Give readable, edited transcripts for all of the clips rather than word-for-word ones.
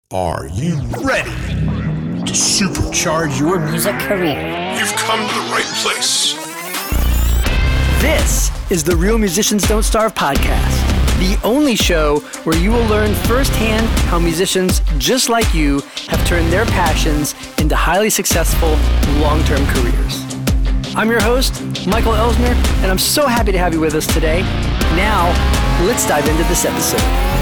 Are you ready to supercharge your music career? You've come to the right place. This is the Real Musicians Don't Starve podcast, the only show where you will learn firsthand how musicians just like you have turned their passions into highly successful, long-term careers. I'm your host, Michael Elsner, and I'm so happy to have you with us today. Now, let's dive into this episode.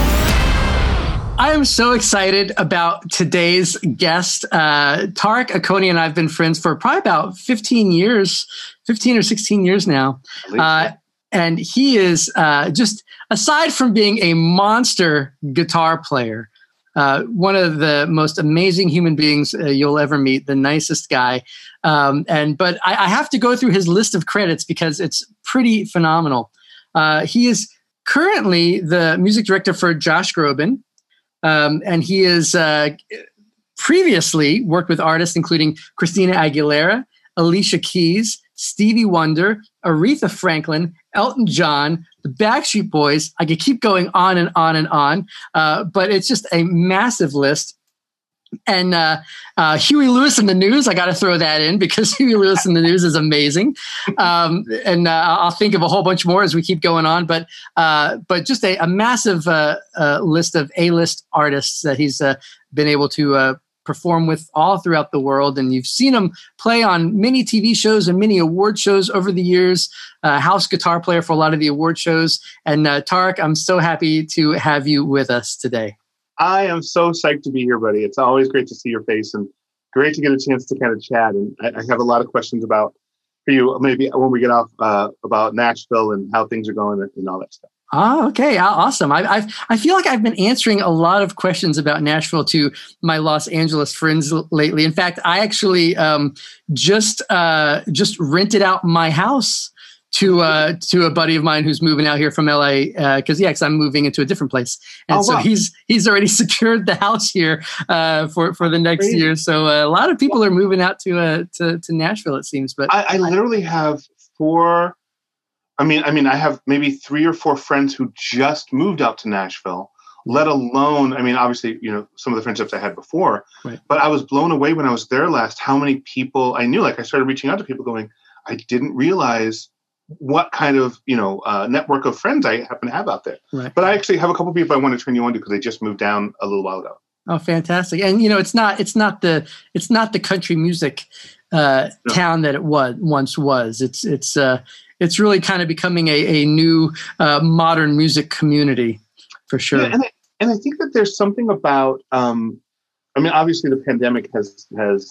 I am so excited about today's guest. Tarek Akoni and I have been friends for probably about 15 or 16 years now. And he is just, aside from being a monster guitar player, one of the most amazing human beings you'll ever meet, the nicest guy. But I have to go through his list of credits because it's pretty phenomenal. He is currently the music director for Josh Groban. And he has previously worked with artists including Christina Aguilera, Alicia Keys, Stevie Wonder, Aretha Franklin, Elton John, the Backstreet Boys. I could keep going on and on and on, but it's just a massive list. And Huey Lewis and the News, I got to throw that in because Huey Lewis and the News is amazing. And I'll think of a whole bunch more as we keep going on. But just a massive list of A-list artists that he's been able to perform with all throughout the world. And you've seen him play on many TV shows and many award shows over the years, house guitar player for a lot of the award shows. And Tarek, I'm so happy to have you with us today. I am so psyched to be here, buddy. It's always great to see your face and great to get a chance to kind of chat. And I have a lot of questions for you, maybe when we get off about Nashville and how things are going and all that stuff. Oh, okay. Awesome. I feel like I've been answering a lot of questions about Nashville to my Los Angeles friends lately. In fact, I actually just rented out my house to a buddy of mine who's moving out here from LA because I'm moving into a different place, and so he's already secured the house here for the next year. So a lot of people are moving out to Nashville, it seems. But I literally have four. I have maybe 3 or 4 friends who just moved out to Nashville. Let alone, obviously, some of the friendships I had before. Right. But I was blown away when I was there last how many people I knew. Like I started reaching out to people, going, I didn't realize what kind of network of friends I happen to have out there. Right. But I actually have a couple of people I want to turn you on to because they just moved down a little while ago. Oh, fantastic! And it's not the country music town that it once was. It's really kind of becoming a new modern music community for sure. Yeah, and I think that there's something about obviously the pandemic has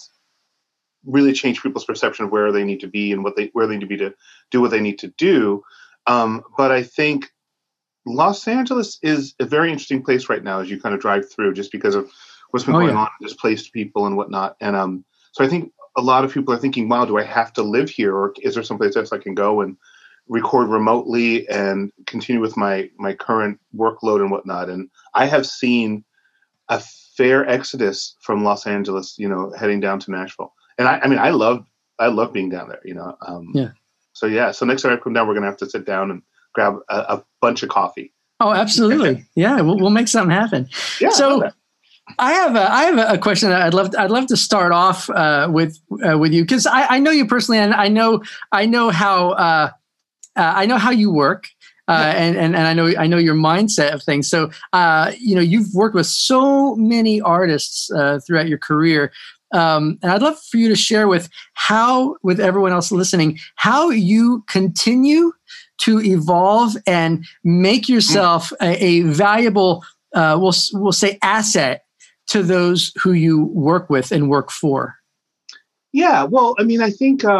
really change people's perception of where they need to be and where they need to be to do what they need to do. But I think Los Angeles is a very interesting place right now as you kind of drive through just because of what's been going on, displaced people and whatnot. And so I think a lot of people are thinking, wow, do I have to live here? Or is there someplace else I can go and record remotely and continue with my current workload and whatnot? And I have seen a fair exodus from Los Angeles, heading down to Nashville. And I love being down there, So next time I come down, we're going to have to sit down and grab a bunch of coffee. Oh, absolutely. Yeah. We'll make something happen. Yeah. So I have a question that I'd love to start off with you because I know you personally and I know how you work. And I know your mindset of things. So, you've worked with so many artists throughout your career. And I'd love for you to share with everyone else listening, how you continue to evolve and make yourself a valuable, we'll say asset to those who you work with and work for. Yeah. Well, I think, there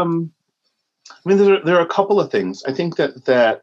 are a couple of things. I think that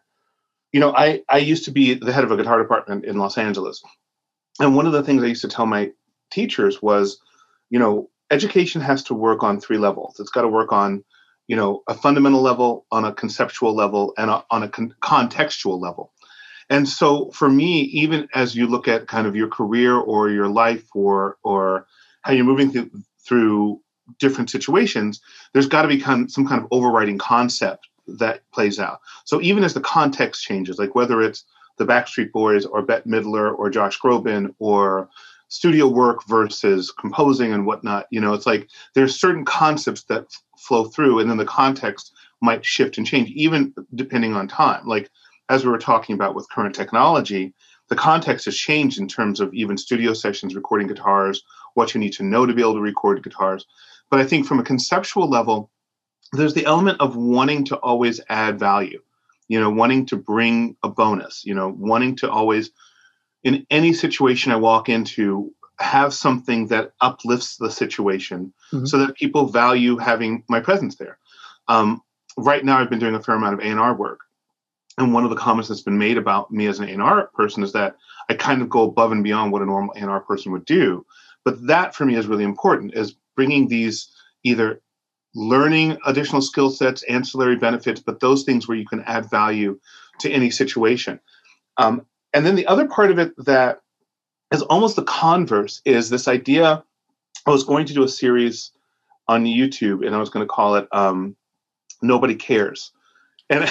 I used to be the head of a guitar department in Los Angeles. And one of the things I used to tell my teachers was, education has to work on 3 levels. It's got to work on, a fundamental level, on a conceptual level, and on a contextual level. And so for me, even as you look at kind of your career or your life or how you're moving through different situations, there's got to be some kind of overriding concept that plays out. So even as the context changes, like whether it's the Backstreet Boys or Bette Midler or Josh Groban or studio work versus composing and whatnot. It's like there's certain concepts that flow through, and then the context might shift and change, even depending on time. Like, as we were talking about with current technology, the context has changed in terms of even studio sessions, recording guitars, what you need to know to be able to record guitars. But I think from a conceptual level, there's the element of wanting to always add value, wanting to bring a bonus, wanting to always, in any situation I walk into, have something that uplifts the situation so that people value having my presence there. Right now, I've been doing a fair amount of A&R work. And one of the comments that's been made about me as an A&R person is that I kind of go above and beyond what a normal A&R person would do. But that, for me, is really important, is bringing these either learning additional skill sets, ancillary benefits, but those things where you can add value to any situation. And then the other part of it that is almost the converse is this idea. I was going to do a series on YouTube, and I was going to call it Nobody Cares. And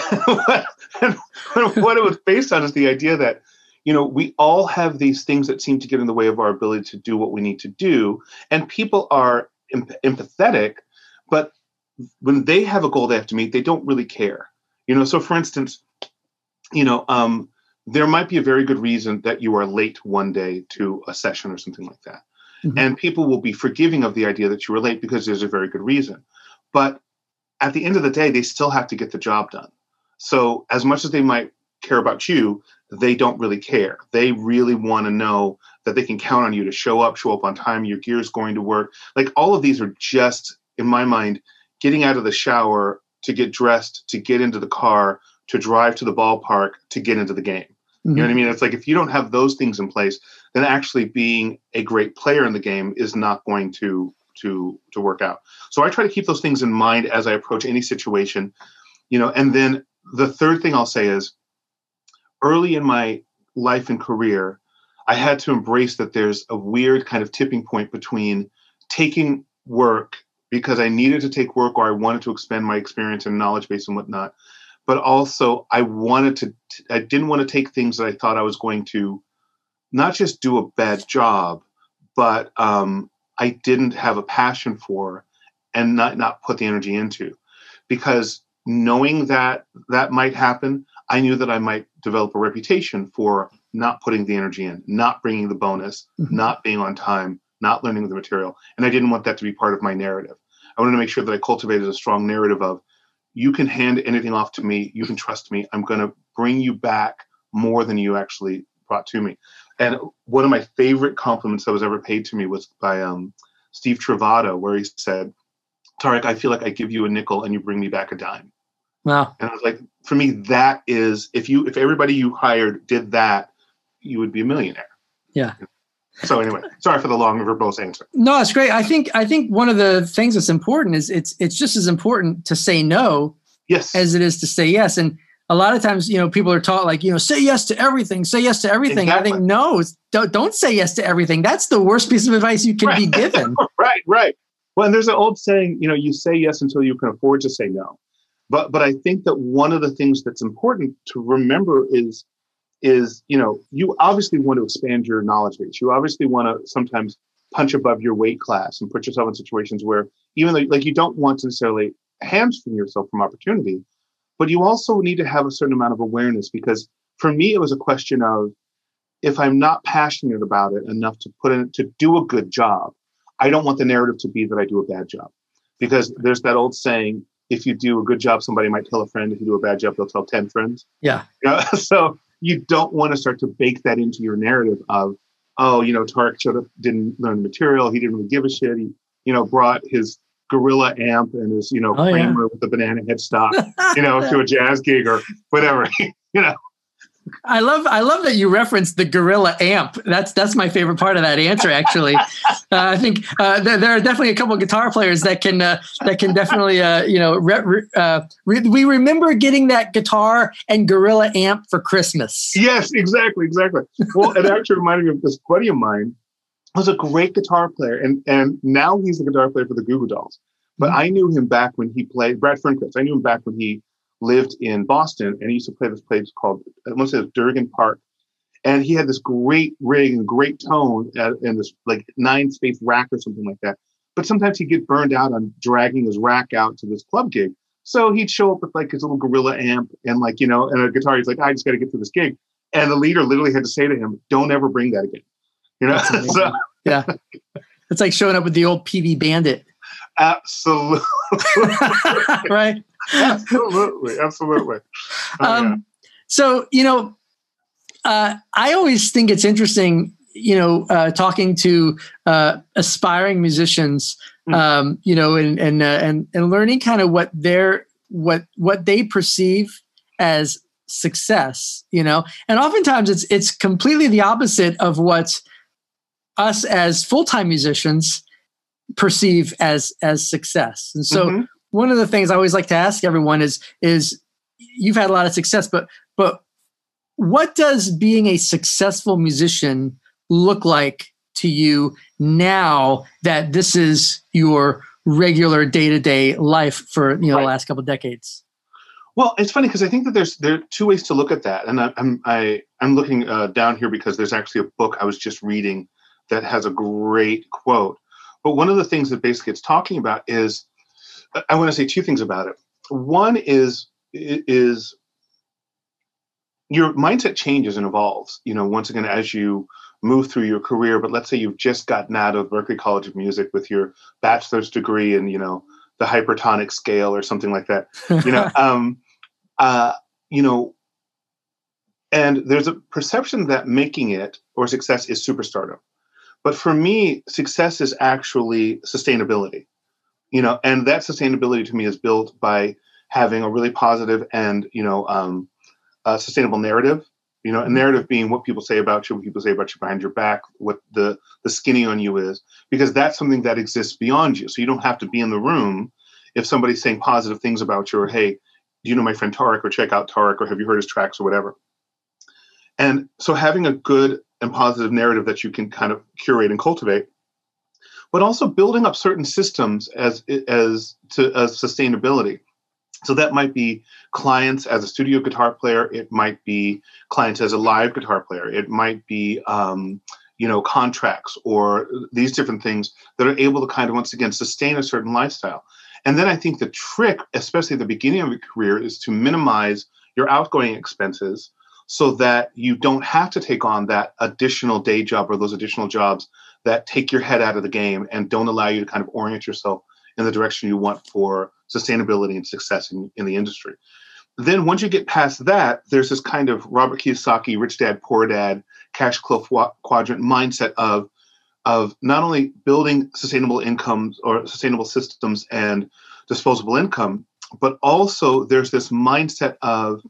what it was based on is the idea that, we all have these things that seem to get in the way of our ability to do what we need to do. And people are empathetic, but when they have a goal they have to meet, they don't really care. So for instance, there might be a very good reason that you are late one day to a session or something like that. Mm-hmm. And people will be forgiving of the idea that you were late because there's a very good reason. But at the end of the day, they still have to get the job done. So as much as they might care about you, they don't really care. They really want to know that they can count on you to show up on time, your gear is going to work. Like, all of these are just, in my mind, getting out of the shower, to get dressed, to get into the car, to drive to the ballpark, to get into the game. Mm-hmm. You know what I mean? It's like, if you don't have those things in place, then actually being a great player in the game is not going to work out. So I try to keep those things in mind as I approach any situation, and then the third thing I'll say is, early in my life and career, I had to embrace that there's a weird kind of tipping point between taking work because I needed to take work or I wanted to expand my experience and knowledge base and whatnot. But also I didn't want to take things that I thought I was going to not just do a bad job, but I didn't have a passion for and not put the energy into. Because knowing that might happen, I knew that I might develop a reputation for not putting the energy in, not bringing the bonus, not being on time, not learning the material. And I didn't want that to be part of my narrative. I wanted to make sure that I cultivated a strong narrative of, you can hand anything off to me, you can trust me, I'm going to bring you back more than you actually brought to me. And one of my favorite compliments that was ever paid to me was by Steve Trovato, where he said, "Tarek, I feel like I give you a nickel and you bring me back a dime." Wow. And I was like, for me, that is, if everybody you hired did that, you would be a millionaire. Yeah. So anyway, sorry for the long and verbose answer. No, it's great. I think one of the things that's important is it's just as important to say no as it is to say yes. And a lot of times, people are taught like, say yes to everything, say yes to everything. Exactly. I think no, don't say yes to everything. That's the worst piece of advice you can be given. Right. Well, and there's an old saying, you say yes until you can afford to say no. But I think that one of the things that's important to remember is you obviously want to expand your knowledge base. You obviously want to sometimes punch above your weight class and put yourself in situations where, even though you don't want to necessarily hamstring yourself from opportunity, but you also need to have a certain amount of awareness. Because for me, it was a question of, if I'm not passionate about it enough to do a good job, I don't want the narrative to be that I do a bad job. Because there's that old saying, if you do a good job, somebody might tell a friend. If you do a bad job, they'll tell 10 friends. Yeah. So you don't want to start to bake that into your narrative of, Tarek showed up, didn't learn the material. He didn't really give a shit. He, brought his Gorilla amp and his, Kramer with the banana headstock, to a jazz gig or whatever, I love that you referenced the Gorilla amp. That's my favorite part of that answer, actually. I think there are definitely a couple of guitar players that can definitely we remember getting that guitar and Gorilla amp for Christmas. Yes, exactly. Well, it actually reminded me of this buddy of mine who was a great guitar player, and now he's the guitar player for the Goo Goo Dolls. But I knew him back when he played Brad Fernquist. I knew him back when he lived in Boston, and he used to play this place called, I want to say, Durgan Park. And he had this great rig and great tone and this like 9-space rack or something like that. But sometimes he'd get burned out on dragging his rack out to this club gig. So he'd show up with like his little Gorilla amp and like, and a guitar. He's like, I just got to get through this gig. And the leader literally had to say to him, don't ever bring that again. So, yeah. It's like showing up with the old PV Bandit. Absolutely. Right. Absolutely. Yeah. So, I always think it's interesting, talking to aspiring musicians, and learning kind of what they perceive as success, and oftentimes it's completely the opposite of what us as full-time musicians perceive as success. And so one of the things I always like to ask everyone is you've had a lot of success, but what does being a successful musician look like to you now that this is your regular day-to-day life for the last couple of decades? Well, it's funny because I think that there are two ways to look at that, and I'm looking down here because there's actually a book I was just reading that has a great quote. But one of the things that basically it's talking about is, I want to say two things about it. One is your mindset changes and evolves, once again, as you move through your career. But let's say you've just gotten out of Berklee College of Music with your bachelor's degree in, the hypertonic scale or something like that, and there's a perception that making it or success is superstardom. But for me, success is actually sustainability, and that sustainability to me is built by having a really positive and, sustainable narrative, a narrative being what people say about you, what people say about you behind your back, what the skinny on you is, because that's something that exists beyond you. So you don't have to be in the room if somebody's saying positive things about you, or, hey, do you know my friend Tarek, or check out Tarek, or have you heard his tracks or whatever. And so having a good and positive narrative that you can kind of curate and cultivate, but also building up certain systems as sustainability. So that might be clients as a studio guitar player. It might be clients as a live guitar player. It might be, contracts or these different things that are able to kind of, once again, sustain a certain lifestyle. And then I think the trick, especially at the beginning of your career, is to minimize your outgoing expenses so that you don't have to take on that additional day job or those additional jobs that take your head out of the game and don't allow you to kind of orient yourself in the direction you want for sustainability and success in the industry. Then once you get past that, there's this kind of Robert Kiyosaki, rich dad, poor dad, cash flow quadrant mindset of not only building sustainable incomes or sustainable systems and disposable income, but also there's this mindset of,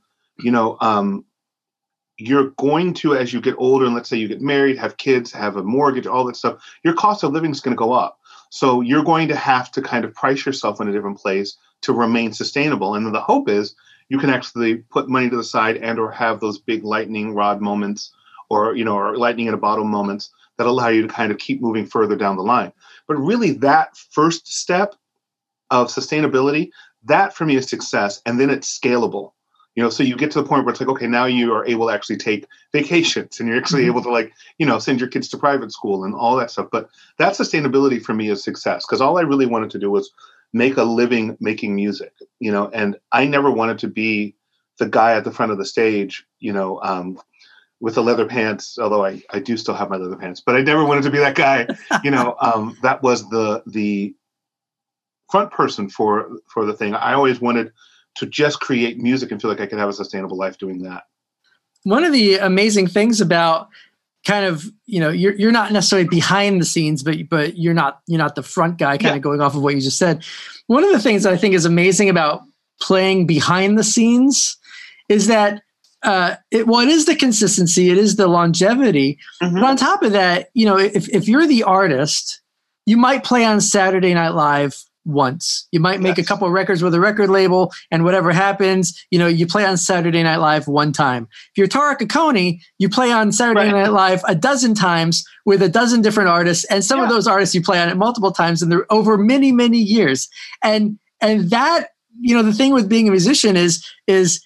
you're going to, as you get older, and let's say you get married, have kids, have a mortgage, all that stuff, your cost of living is going to go up. So you're going to have to kind of price yourself in a different place to remain sustainable. And then the hope is you can actually put money to the side and or have those big lightning rod moments or lightning in a bottle moments that allow you to kind of keep moving further down the line. But really that first step of sustainability, that for me is success. And then it's scalable. So you get to the point where it's like, okay, now you are able to actually take vacations and you're actually able to send your kids to private school and all that stuff. But that sustainability for me is success, because all I really wanted to do was make a living making music, and I never wanted to be the guy at the front of the stage, with the leather pants, although I do still have my leather pants, but I never wanted to be that guy, that was the front person for the thing. I always wanted to just create music and feel like I could have a sustainable life doing that. One of the amazing things about kind of, you're not necessarily behind the scenes, but you're not the front guy kind of going off of what you just said. One of the things that I think is amazing about playing behind the scenes is that it is the consistency, it is the longevity. Mm-hmm. But on top of that, if you're the artist, you might play on Saturday Night Live once. You might make a couple of records with a record label, and whatever happens, you play on Saturday Night Live one time. If you're Tarek Akoni, you play on Saturday Night Live a dozen times with a dozen different artists, and some of those artists you play on it multiple times, and they're over many, many years. And that, the thing with being a musician is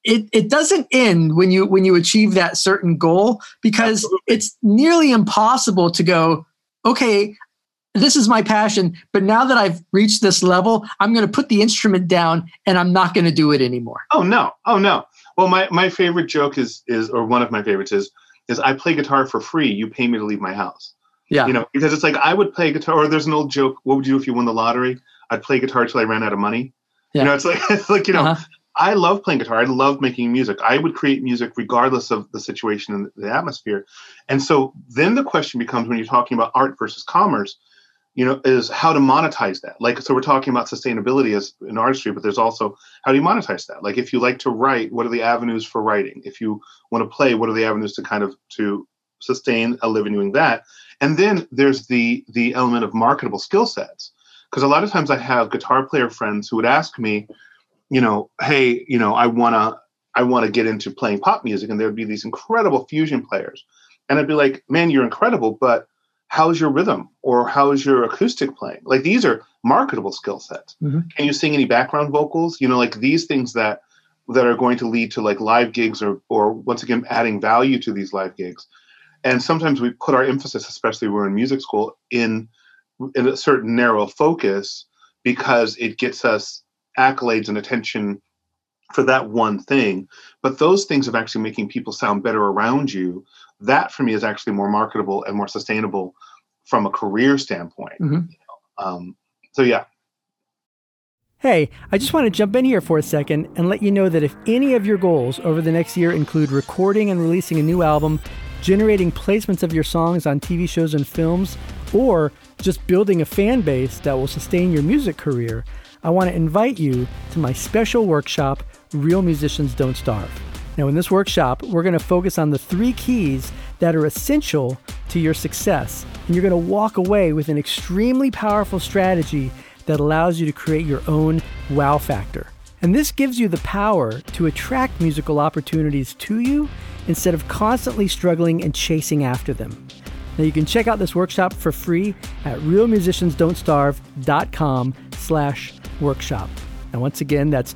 it doesn't end when you achieve that certain goal, because Absolutely. it's nearly impossible to go, okay, this is my passion, but now that I've reached this level, I'm going to put the instrument down and I'm not going to do it anymore. Oh no. Well, my favorite joke is or one of my favorites is I play guitar for free. You pay me to leave my house. Yeah. You know, because it's like I would play guitar, or there's an old joke. What would you do if you won the lottery? I'd play guitar till I ran out of money. Yeah. You know, it's like, you know, Uh-huh. I love playing guitar. I love making music. I would create music regardless of the situation and the atmosphere. And so then the question becomes, when you're talking about art versus commerce, you know, is how to monetize that. Like, so we're talking about sustainability as an artistry, but there's also how do you monetize that? Like, if you like to write, what are the avenues for writing? If you want to play, what are the avenues to kind of to sustain a living doing that? And then there's the element of marketable skill sets. Because a lot of times I have guitar player friends who would ask me, you know, hey, you know, I wanna get into playing pop music, and there would be these incredible fusion players. And I'd be like, man, you're incredible, but how's your rhythm, or how's your acoustic playing? Like, these are marketable skill sets. Mm-hmm. Can you sing any background vocals? You know, like these things that are going to lead to like live gigs, or once again adding value to these live gigs. And sometimes we put our emphasis, especially when we're in music school, in a certain narrow focus, because it gets us accolades and attention for that one thing. But those things of actually making people sound better around you, that for me is actually more marketable and more sustainable from a career standpoint. Mm-hmm. So yeah. Hey, I just want to jump in here for a second and let you know that if any of your goals over the next year include recording and releasing a new album, generating placements of your songs on TV shows and films, or just building a fan base that will sustain your music career, I want to invite you to my special workshop, Real Musicians Don't Starve. Now, in this workshop, we're going to focus on the 3 keys that are essential to your success, and you're going to walk away with an extremely powerful strategy that allows you to create your own wow factor. And this gives you the power to attract musical opportunities to you instead of constantly struggling and chasing after them. Now, you can check out this workshop for free at realmusiciansdon'tstarve.com/workshop. And once again, that's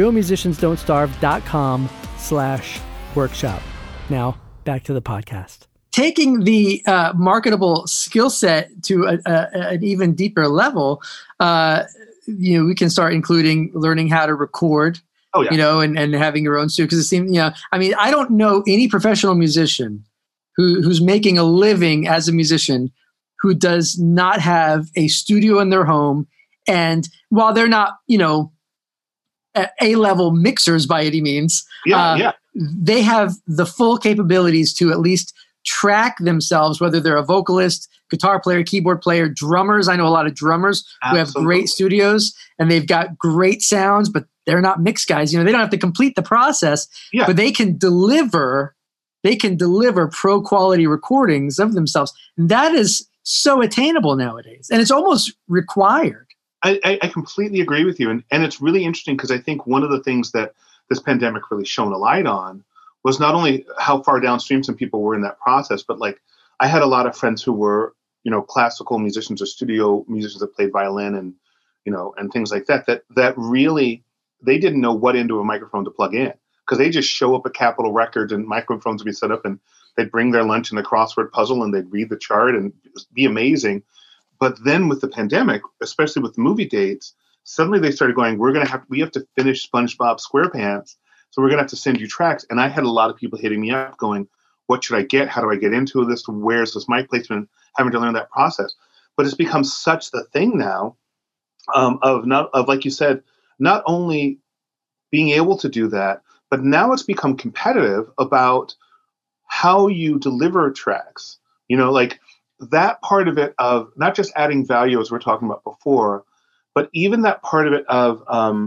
realmusiciansdon'tstarve.com/workshop. Now, back to the podcast. Taking the marketable skill set to an even deeper level, we can start including learning how to record, and having your own studio. Because it seems, I don't know any professional musician who's making a living as a musician who does not have a studio in their home. And while they're not, A-level mixers by any means, they have the full capabilities to at least track themselves, whether they're a vocalist, guitar player, keyboard player, drummers. I know a lot of drummers who have great studios and they've got great sounds, but they're not mix guys. They don't have to complete the process, but they can deliver pro quality recordings of themselves. And that is so attainable nowadays. And it's almost required. I completely agree with you. And it's really interesting because I think one of the things that this pandemic really shone a light on was not only how far downstream some people were in that process, but like I had a lot of friends who were, classical musicians or studio musicians that played violin and, and things like that really, they didn't know what end of a microphone to plug in because they just show up at Capitol Records and microphones would be set up and they'd bring their lunch and the crossword puzzle and they'd read the chart and be amazing. But then with the pandemic, especially with the movie dates, suddenly they started going, we have to finish SpongeBob SquarePants. So we're going to have to send you tracks. And I had a lot of people hitting me up going, what should I get? How do I get into this? Where's this mic placement? Having to learn that process. But it's become such the thing now of like you said, not only being able to do that, but now it's become competitive about how you deliver tracks. Like that part of it of not just adding value as we're talking about before, but even that part of it of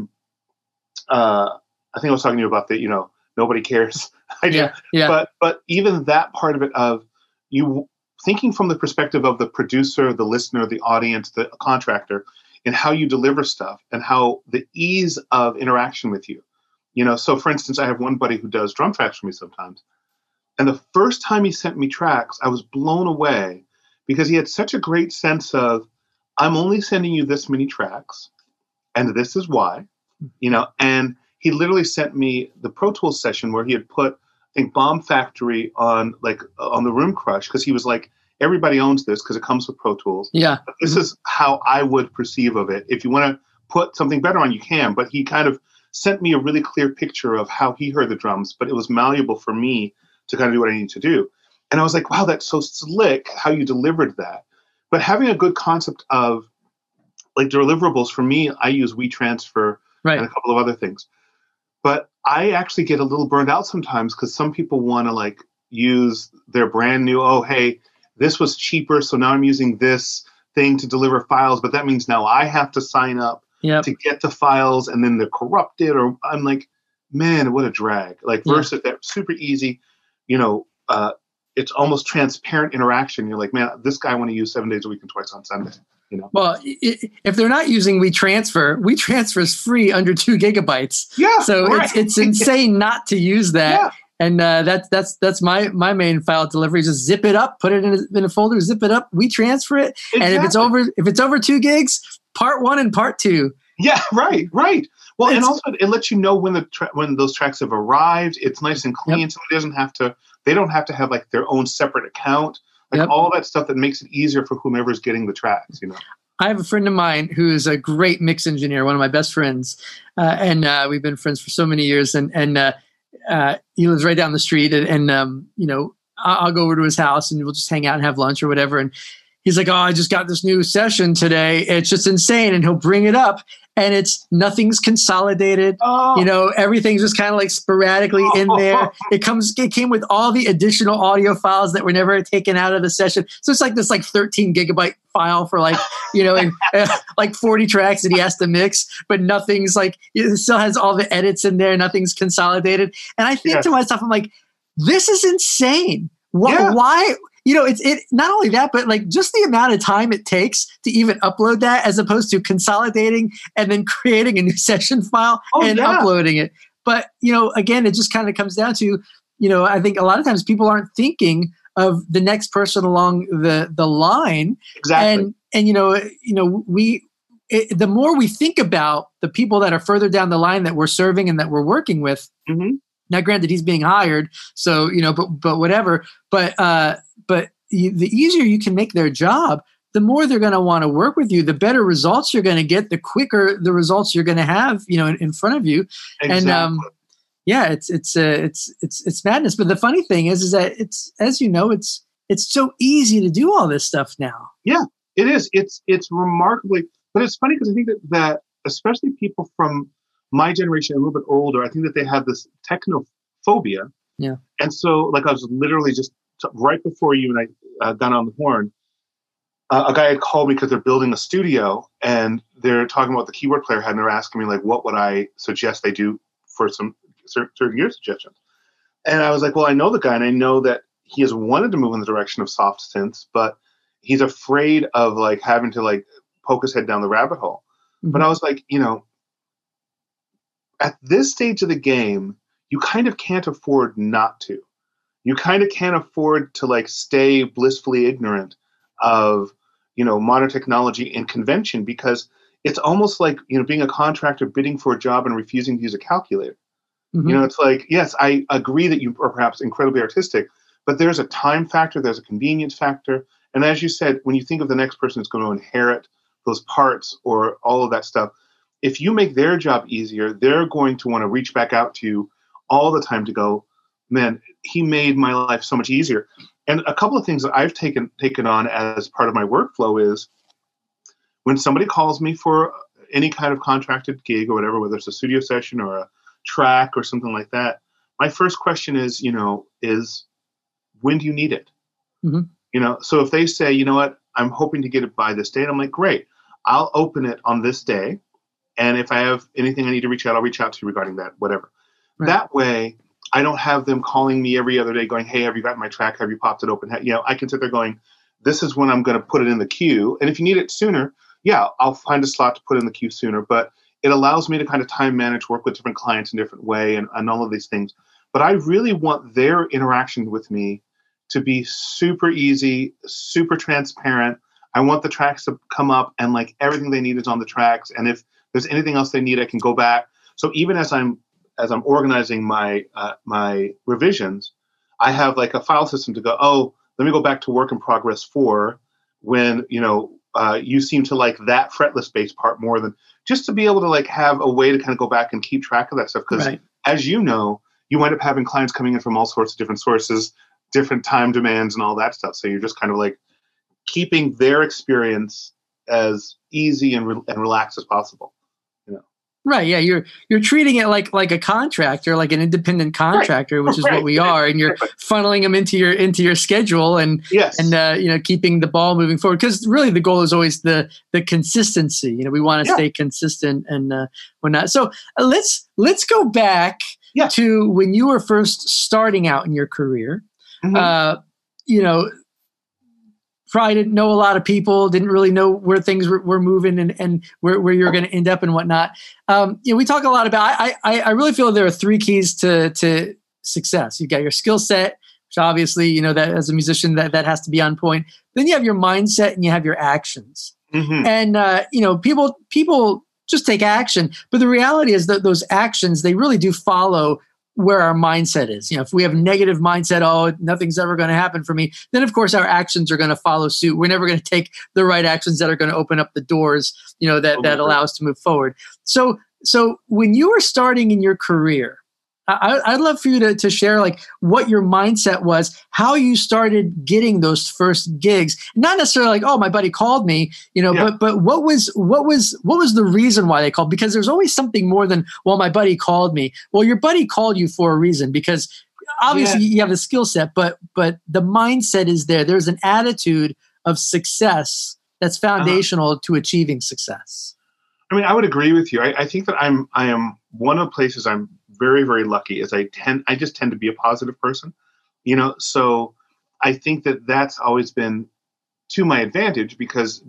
I think I was talking to you about the, nobody cares idea. Yeah. But even that part of it of you thinking from the perspective of the producer, the listener, the audience, the contractor, and how you deliver stuff and how the ease of interaction with you. So for instance, I have one buddy who does drum tracks for me sometimes. And the first time he sent me tracks, I was blown away because he had such a great sense of, I'm only sending you this many tracks and this is why, and he literally sent me the Pro Tools session where he had put, I think, Bomb Factory on the Room Crush, because he was like, everybody owns this because it comes with Pro Tools. Yeah. But this is how I would perceive of it. If you want to put something better on, you can. But he kind of sent me a really clear picture of how he heard the drums, but it was malleable for me to kind of do what I need to do. And I was like, wow, that's so slick how you delivered that. But having a good concept of like deliverables, for me, I use WeTransfer and a couple of other things. But I actually get a little burned out sometimes because some people want to like use their brand new, oh, hey, this was cheaper, so now I'm using this thing to deliver files, but that means now I have to sign up to get the files, and then they're corrupted, or I'm like, man, what a drag. Like versus that super easy, it's almost transparent interaction. You're like, man, this guy I want to use 7 days a week and twice on Sunday. Well, if they're not using WeTransfer is free under 2 gigabytes. Yeah, so it's insane not to use that. Yeah. And that's my main file delivery. Just zip it up, put it in a folder, zip it up, WeTransfer it, exactly. And if it's over 2 gigs, part 1 and part 2. Yeah, right. Well, and also it lets you know when those tracks have arrived. It's nice and clean. Somebody they don't have to have like their own separate account. Like all that stuff that makes it easier for whomever's getting the tracks, I have a friend of mine who is a great mix engineer, one of my best friends, and we've been friends for so many years. And he lives right down the street, and I'll go over to his house and we'll just hang out and have lunch or whatever. And he's like, "Oh, I just got this new session today. It's just insane." And he'll bring it up, and nothing's consolidated. Oh. Everything's just kind of like sporadically in there. It came with all the additional audio files that were never taken out of the session. So it's like this 13 gigabyte file for like 40 tracks that he has to mix, but nothing's like, it still has all the edits in there. Nothing's consolidated. And I think to myself, I'm like, this is insane. Why? It's not only that, but like just the amount of time it takes to even upload that, as opposed to consolidating and then creating a new session file uploading it. But, again, it just kind of comes down to, I think a lot of times people aren't thinking of the next person along the line. Exactly. And the more we think about the people that are further down the line that we're serving and that we're working with, now granted he's being hired, so, but whatever, but the easier you can make their job, the more they're going to want to work with you, the better results you're going to get, the quicker the results you're going to have, in front of you. Exactly. And it's madness. But the funny thing is that it's so easy to do all this stuff now. Yeah, it is. It's remarkably, but it's funny because I think that especially people from my generation, a little bit older, I think that they have this technophobia. Yeah. And so, like, I was literally just right before you and I got on the horn, a guy had called me because they're building a studio and they're talking about the keyboard player head, and they're asking me like, what would I suggest they do for some certain gear suggestions? And I was like, well, I know the guy, and I know that he has wanted to move in the direction of soft synths, but he's afraid of like having to like poke his head down the rabbit hole. Mm-hmm. But I was like, at this stage of the game, you kind of can't afford not to. You kind of can't afford to like stay blissfully ignorant of, modern technology and convention, because it's almost like, being a contractor bidding for a job and refusing to use a calculator. Mm-hmm. It's like, yes, I agree that you are perhaps incredibly artistic, but there's a time factor, there's a convenience factor. And as you said, when you think of the next person who's going to inherit those parts or all of that stuff, if you make their job easier, they're going to want to reach back out to you all the time to go, man, he made my life so much easier. And a couple of things that I've taken on as part of my workflow is when somebody calls me for any kind of contracted gig or whatever, whether it's a studio session or a track or something like that, my first question is when do you need it? Mm-hmm. So if they say, you know what, I'm hoping to get it by this date, I'm like, great, I'll open it on this day. And if I have anything I need to reach out, I'll reach out to you regarding that, whatever. Right. That way, I don't have them calling me every other day going, hey, have you got my track? Have you popped it open? I can sit there going, this is when I'm going to put it in the queue. And if you need it sooner, I'll find a slot to put in the queue sooner. But it allows me to kind of time manage, work with different clients in a different way and all of these things. But I really want their interaction with me to be super easy, super transparent. I want the tracks to come up and like everything they need is on the tracks. And if there's anything else they need, I can go back. So even as I'm as I'm organizing my revisions, I have like a file system to go, oh, let me go back to work in progress 4 when, you seem to like that fretless bass part more than, just to be able to like have a way to kind of go back and keep track of that stuff. Because as you know, you wind up having clients coming in from all sorts of different sources, different time demands and all that stuff. So you're just kind of like keeping their experience as easy and relaxed as possible. Right. Yeah. You're treating it like a contractor, like an independent contractor, which is what we are. And you're funneling them into your schedule and keeping the ball moving forward. Because really the goal is always the consistency. We want to stay consistent and whatnot. So let's go back to when you were first starting out in your career. Mm-hmm. Probably didn't know a lot of people, didn't really know where things were moving and where you're going to end up and whatnot. We talk a lot about, I really feel there are 3 keys to success. You got your skill set, which obviously, that as a musician that has to be on point. Then you have your mindset and you have your actions. Mm-hmm. And, people just take action. But the reality is that those actions, they really do follow where our mindset is. If we have a negative mindset, oh, nothing's ever going to happen for me, then of course our actions are going to follow suit. We're never going to take the right actions that are going to open up the doors, that allow us to move forward. So when you were starting in your career, I'd love for you to share like what your mindset was, how you started getting those first gigs. Not necessarily like, oh, my buddy called me, but what was the reason why they called? Because there's always something more than, well, my buddy called me. Well, your buddy called you for a reason, because obviously you have a skill set, but the mindset is there. There's an attitude of success that's foundational to achieving success. I mean, I would agree with you. I think that I am one of the places I'm very, very lucky is I just tend to be a positive person, so I think that that's always been to my advantage because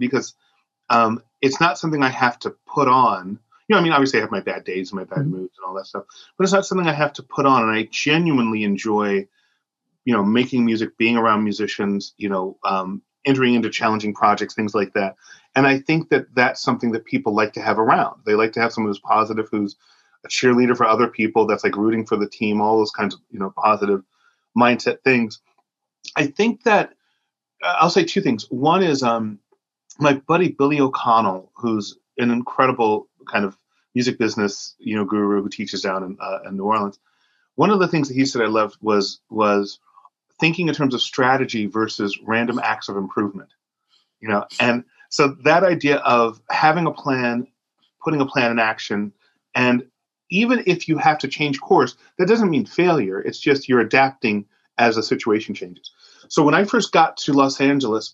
it's not something I have to put on. Obviously I have my bad days and my bad moods and all that stuff, but it's not something I have to put on. And I genuinely enjoy, making music, being around musicians, entering into challenging projects, things like that. And I think that that's something that people like to have around. They like to have someone who's positive, who's a cheerleader for other people, that's like rooting for the team, all those kinds of, positive mindset things. I think that I'll say 2 things. One is my buddy Billy O'Connell, who's an incredible kind of music business, guru who teaches down in New Orleans. One of the things that he said I loved was thinking in terms of strategy versus random acts of improvement, and so that idea of having a plan, putting a plan in action, and even if you have to change course, that doesn't mean failure. It's just you're adapting as the situation changes. So when I first got to Los Angeles,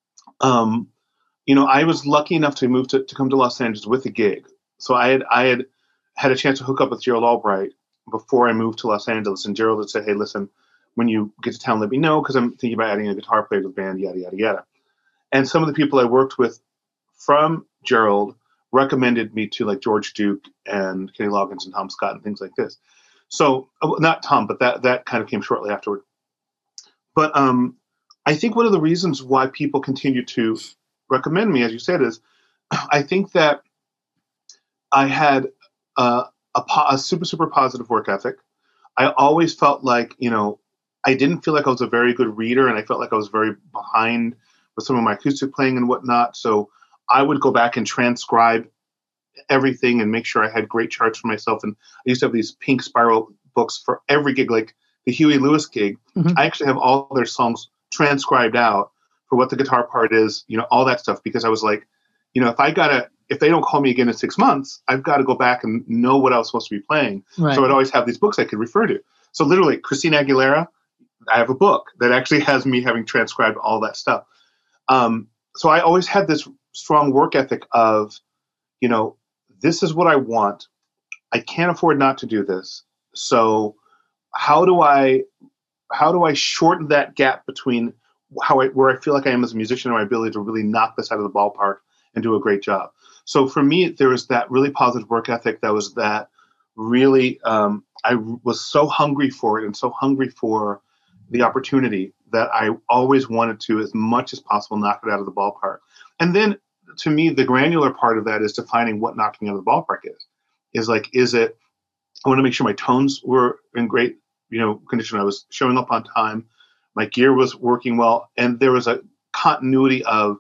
I was lucky enough to move to come to Los Angeles with a gig. So I had a chance to hook up with Gerald Albright before I moved to Los Angeles. And Gerald had said, hey, listen, when you get to town, let me know, because I'm thinking about adding a guitar player to the band, yada, yada, yada. And some of the people I worked with from Gerald recommended me to like George Duke and Kenny Loggins and Tom Scott and things like this. So not Tom, but that kind of came shortly afterward. But I think one of the reasons why people continue to recommend me, as you said, is I think that I had a super, super positive work ethic. I always felt like, I didn't feel like I was a very good reader, and I felt like I was very behind with some of my acoustic playing and whatnot. So I would go back and transcribe everything and make sure I had great charts for myself. And I used to have these pink spiral books for every gig, like the Huey Lewis gig. Mm-hmm. I actually have all their songs transcribed out for what the guitar part is, all that stuff, because I was like, if they don't call me again in 6 months, I've got to go back and know what I was supposed to be playing. Right. So I'd always have these books I could refer to. So literally, Christina Aguilera, I have a book that actually has me having transcribed all that stuff. So I always had this strong work ethic of, this is what I want. I can't afford not to do this. So how do I shorten that gap between where I feel like I am as a musician and my ability to really knock this out of the ballpark and do a great job? So for me, there was that really positive work ethic. That was that really, I was so hungry for it and so hungry for the opportunity that I always wanted to, as much as possible, knock it out of the ballpark. And then to me, the granular part of that is defining what knocking out of the ballpark is. Is like, is it I want to make sure my tones were in great, condition. I was showing up on time. My gear was working well, and there was a continuity of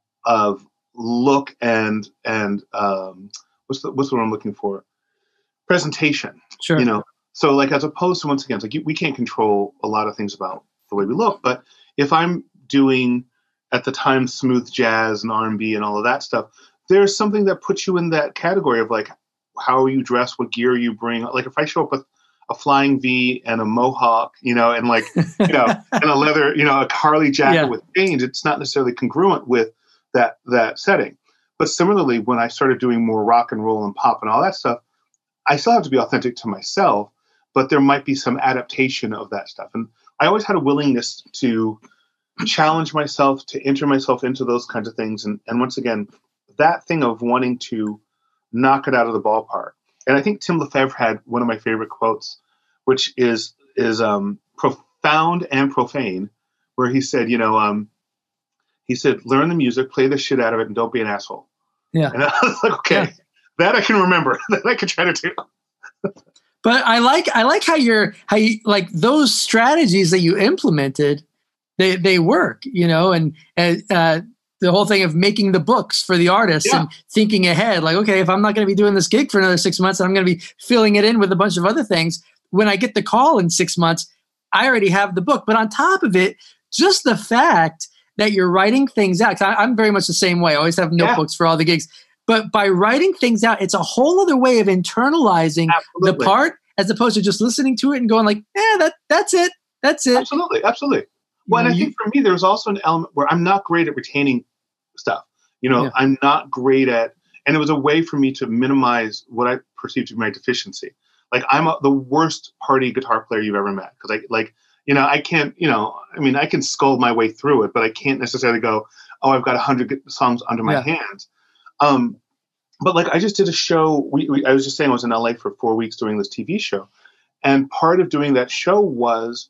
look and what's the word I'm looking for? Presentation. Sure. So like, as opposed to, once again, it's like we can't control a lot of things about the way we look, but if I'm doing at the time smooth jazz and R&B and all of that stuff, there's something that puts you in that category of like, how are you dressed, what gear you bring. Like if I show up with a flying V and a mohawk, and like, and a leather, a Harley jacket with chains, it's not necessarily congruent with that setting. But similarly, when I started doing more rock and roll and pop and all that stuff, I still have to be authentic to myself, but there might be some adaptation of that stuff. And I always had a willingness to challenge myself, to enter myself into those kinds of things. And once again, that thing of wanting to knock it out of the ballpark. And I think Tim Lefebvre had one of my favorite quotes, which is profound and profane, where he said, learn the music, play the shit out of it, and don't be an asshole. Yeah. And I was like, okay, that I can remember, that I can try to do. But I like how you like those strategies that you implemented, they work, and the whole thing of making the books for the artists and thinking ahead, like, okay, if I'm not going to be doing this gig for another 6 months, I'm going to be filling it in with a bunch of other things. When I get the call in 6 months, I already have the book. But on top of it, just the fact that you're writing things out, 'cause I'm very much the same way. I always have notebooks for all the gigs. But by writing things out, it's a whole other way of internalizing the part, as opposed to just listening to it and going like, that's it. That's it. Absolutely. Well, and I think for me, there's also an element where I'm not great at retaining stuff. I'm not great at, and it was a way for me to minimize what I perceived to be my deficiency. Like I'm the worst party guitar player you've ever met. Cause I can't, I can scold my way through it, but I can't necessarily go, oh, I've got 100 songs under my hands. But like I just did a show. I was just saying I was in LA for 4 weeks doing this TV show. And part of doing that show was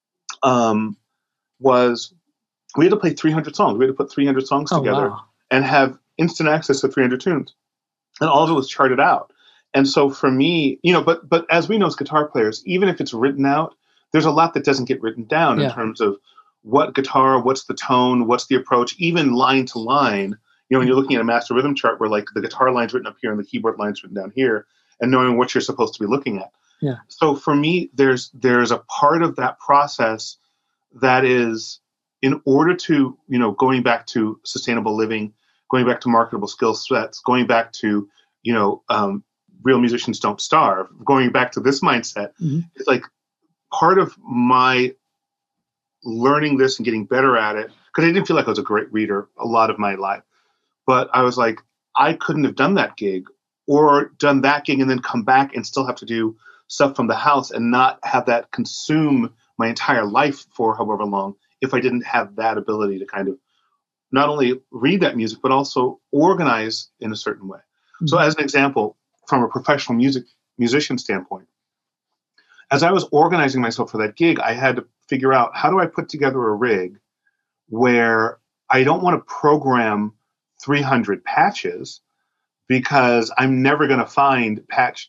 we had to play 300 songs. We had to put 300 songs together and have instant access to 300 tunes. And all of it was charted out. And so for me, but as we know as guitar players, even if it's written out, there's a lot that doesn't get written down in terms of what guitar, what's the tone, what's the approach, even line to line. When you're looking at a master rhythm chart where like the guitar line's written up here and the keyboard line's written down here, and knowing what you're supposed to be looking at. Yeah. So for me, there's a part of that process that is, in order to, going back to sustainable living, going back to marketable skill sets, going back to, real musicians don't starve, going back to this mindset, it's like part of my learning this and getting better at it, because I didn't feel like I was a great reader a lot of my life. But I was like, I couldn't have done that gig or done that gig and then come back and still have to do stuff from the house and not have that consume my entire life for however long if I didn't have that ability to kind of not only read that music, but also organize in a certain way. Mm-hmm. So as an example, from a professional musician standpoint, as I was organizing myself for that gig, I had to figure out, how do I put together a rig where I don't want to program 300 patches, because I'm never going to find patch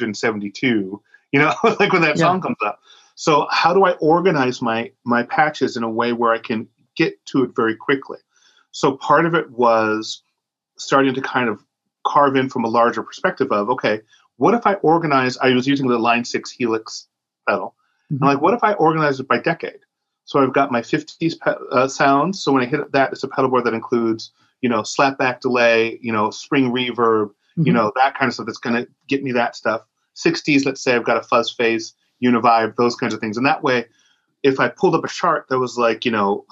272, like when that song comes up. So how do I organize my patches in a way where I can get to it very quickly? So part of it was starting to kind of carve in from a larger perspective of, okay, what if I organize, I was using the Line 6 Helix pedal. Mm-hmm. I'm like, what if I organize it by decade? So I've got my 50s sounds. So when I hit that, it's a pedal board that includes, slapback delay, spring reverb, that kind of stuff that's going to get me that stuff. 60s, let's say I've got a fuzz phase, univibe, those kinds of things. And that way, if I pulled up a chart that was like,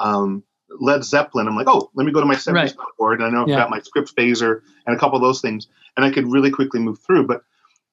Led Zeppelin, I'm like, oh, let me go to my 70s board. And I know I've got my script phaser and a couple of those things. And I could really quickly move through. But,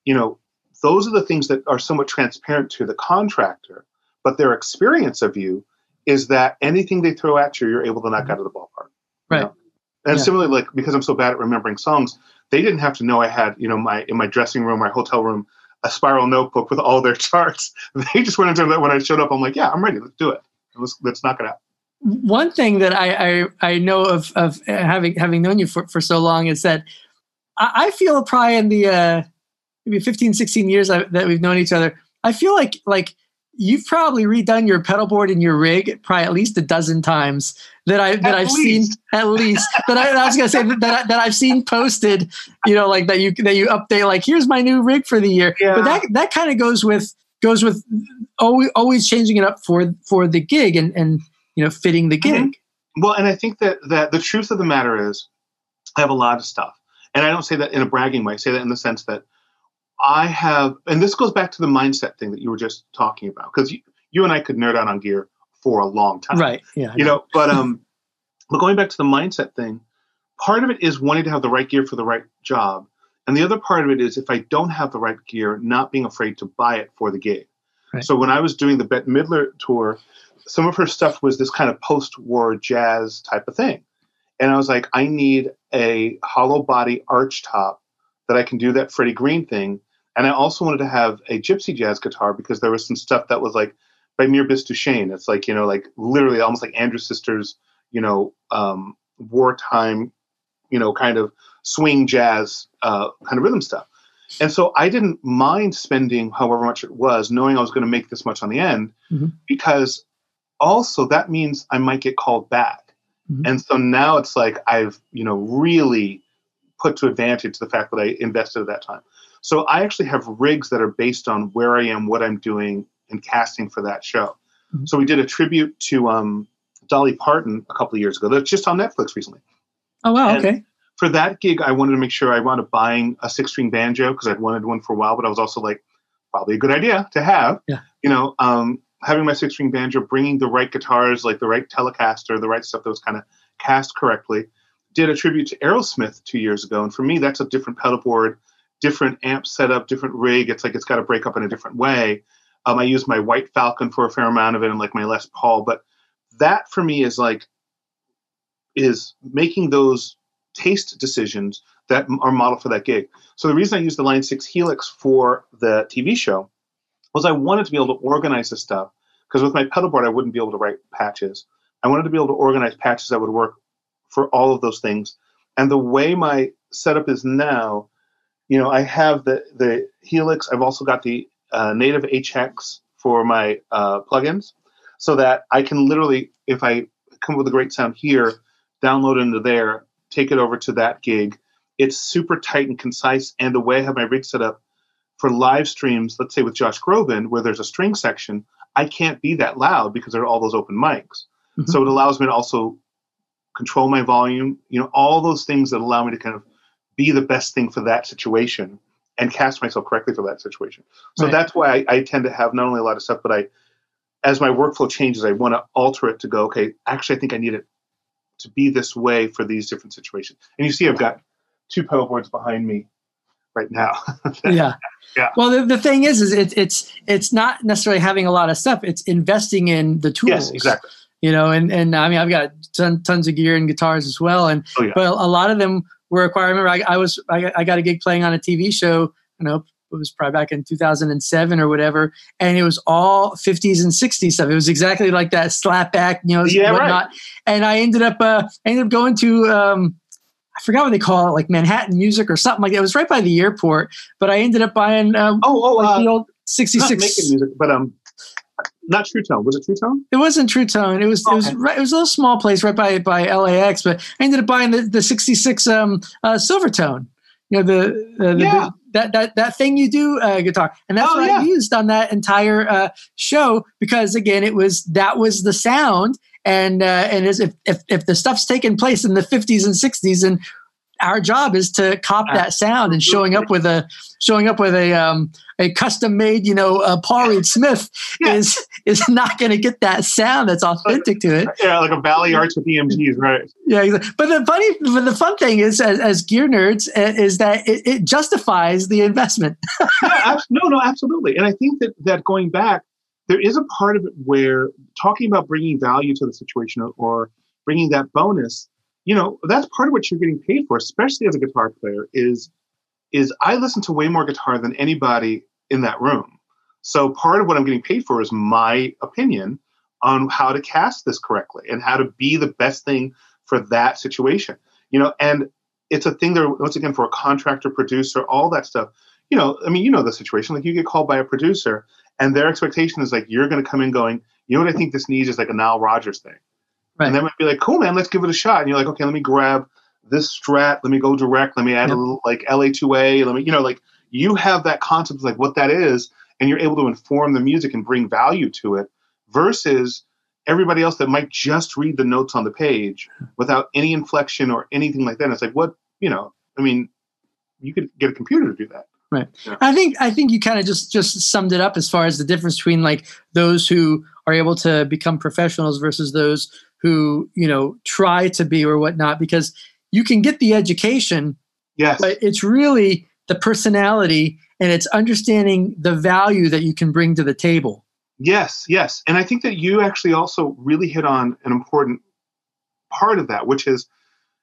those are the things that are somewhat transparent to the contractor. But their experience of you is that anything they throw at you, you're able to knock out of the ballpark. Right. And similarly, like, because I'm so bad at remembering songs, they didn't have to know I had, in my dressing room, my hotel room, a spiral notebook with all their charts. They just went into that when I showed up. I'm like, yeah, I'm ready. Let's do it. Let's knock it out. One thing that I know of having known you for so long is that I feel probably in maybe 15, 16 years that we've known each other, I feel like you've probably redone your pedal board and your rig probably at least a dozen times that I've seen at least that I was gonna say that I've seen posted, like that you update, like, here's my new rig for the year. Yeah. But that kind of goes with always changing it up for the gig and fitting the gig. Mm-hmm. Well, and I think that the truth of the matter is I have a lot of stuff, and I don't say that in a bragging way. I say that in the sense that I have, and this goes back to the mindset thing that you were just talking about, because you and I could nerd out on gear for a long time. Right. Yeah. But going back to the mindset thing, part of it is wanting to have the right gear for the right job. And the other part of it is, if I don't have the right gear, not being afraid to buy it for the gig. Right. So when I was doing the Bette Midler tour, some of her stuff was this kind of post-war jazz type of thing. And I was like, I need a hollow body arch top that I can do that Freddie Green thing. And I also wanted to have a gypsy jazz guitar, because there was some stuff that was like by Mirbis Duchesne. It's like, like literally almost like Andrew Sisters, wartime, kind of swing jazz kind of rhythm stuff. And so I didn't mind spending however much it was, knowing I was going to make this much on the end, mm-hmm. because also that means I might get called back. Mm-hmm. And so now it's like I've, really put to advantage the fact that I invested at that time. So I actually have rigs that are based on where I am, what I'm doing, and casting for that show. Mm-hmm. So we did a tribute to Dolly Parton a couple of years ago. That's just on Netflix recently. Oh, wow. And okay. For that gig, I wanted to make sure I wound up buying a 6-string banjo, because I'd wanted one for a while, but I was also like, probably a good idea to have. Yeah. Having my 6-string banjo, bringing the right guitars, like the right Telecaster, the right stuff that was kind of cast correctly. Did a tribute to Aerosmith 2 years ago. And for me, that's a different pedal board, different amp setup, different rig. It's like it's got to break up in a different way. I use my White Falcon for a fair amount of it, and like my Les Paul. But that for me is making those taste decisions that are modeled for that gig. So the reason I used the Line 6 Helix for the TV show was I wanted to be able to organize this stuff, because with my pedal board, I wouldn't be able to write patches. I wanted to be able to organize patches that would work for all of those things. And the way my setup is now, I have the Helix. I've also got the native HX for my plugins, so that I can literally, if I come up with a great sound here, download it into there, take it over to that gig. It's super tight and concise. And the way I have my rig set up for live streams, let's say with Josh Groban, where there's a string section, I can't be that loud because there are all those open mics. Mm-hmm. So it allows me to also control my volume, all those things that allow me to kind of be the best thing for that situation and cast myself correctly for that situation. So right. That's why I tend to have not only a lot of stuff, but as my workflow changes, I want to alter it to go, okay, actually, I think I need it to be this way for these different situations. And you see, I've got 2 pedal boards behind me right now. Yeah. Well, the thing is it's not necessarily having a lot of stuff. It's investing in the tools. Yes, exactly. And I mean, I've got tons of gear and guitars as well. And, but a lot of them were acquired. I remember I got a gig playing on a TV show, it was probably back in 2007 or whatever. And it was all 50s and 60s stuff. It was exactly like that slapback, whatnot. Right. And I ended up going to, I forgot what they call it, like Manhattan Music or something like that. It was right by the airport, but I ended up buying the old 66. Not making music, but not True Tone. Was it True Tone? It wasn't True Tone. It was it was a little small place right by LAX, but I ended up buying the 66 Silvertone. That thing you do guitar, and that's what I used on that entire show, because again, that was the sound. And as if the stuff's taking place in the 50s and 60s, and our job is to cop that sound, and showing up with a custom made, Paul Reed Smith is not going to get that sound that's authentic to it. Yeah, like a Valley Arch with EMGs, right? Yeah, but the fun thing is, as gear nerds, is that it justifies the investment. No, absolutely. And I think that going back, there is a part of it where talking about bringing value to the situation or bringing that bonus, that's part of what you're getting paid for, especially as a guitar player, is I listen to way more guitar than anybody in that room. So part of what I'm getting paid for is my opinion on how to cast this correctly and how to be the best thing for that situation. And it's a thing there, once again, for a contractor, producer, all that stuff. I mean, the situation. Like you get called by a producer, and their expectation is like you're going to come in going, you know what I think this needs is like a Nile Rodgers thing, Right. and they might be like, cool, man, let's give it a shot. And you're like, okay, let me grab this Strat, let me go direct, let me add a little like LA2A, let me, like you have that concept of like what that is, and you're able to inform the music and bring value to it, versus everybody else that might just read the notes on the page without any inflection or anything like that. And it's like, what, I mean, you could get a computer to do that. Right. Yeah. I think you kind of just summed it up as far as the difference between like those who are able to become professionals versus those who, try to be or whatnot, because you can get the education, yes, but it's really the personality and it's understanding the value that you can bring to the table. Yes. And I think that you actually also really hit on an important part of that, which is,